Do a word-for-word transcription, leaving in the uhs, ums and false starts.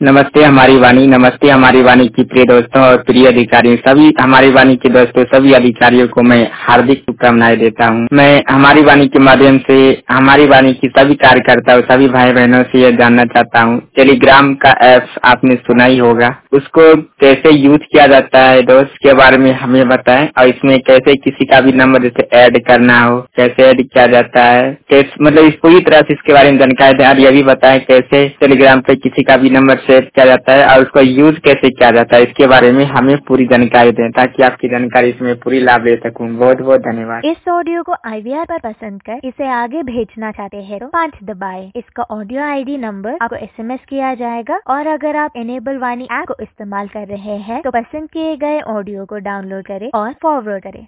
नमस्ते हमारी वाणी, नमस्ते हमारी वाणी की प्रिय दोस्तों और प्रिय अधिकारियों, सभी हमारी वाणी के दोस्तों, सभी अधिकारियों को मैं हार्दिक शुभकामनाएं देता हूं। मैं हमारी वाणी के माध्यम से हमारी वाणी की सभी कार्यकर्ताओं, सभी भाई बहनों से यह जानना चाहता हूं, टेलीग्राम का ऐप आपने सुना ही होगा, उसको कैसे यूज किया जाता है दोस्त के बारे में हमें बताएं, और इसमें कैसे किसी का भी नंबर जैसे ऐड करना हो, कैसे ऐड किया जाता है, कैसे मतलब इस पूरी तरह से इसके बारे में जानकारी दें। और ये भी बताएं कैसे टेलीग्राम पे किसी का भी नंबर सेव किया जाता है और उसका यूज कैसे किया जाता है, इसके बारे में हमें पूरी जानकारी दें ताकि आपकी जानकारी इसमें पूरी लाभ ले सकूं। बहुत बहुत धन्यवाद। इस ऑडियो को आई वी आर पर पसंद कर इसे आगे भेजना चाहते हैं तो पाँच दबाएं। इसका ऑडियो आई डी नंबर आपको एस एम एस किया जाएगा, और अगर आप एनेबल वाणी ऐप को इस्तेमाल कर रहे हैं तो पसंद किए गए ऑडियो को डाउनलोड करें और फॉरवर्ड करें।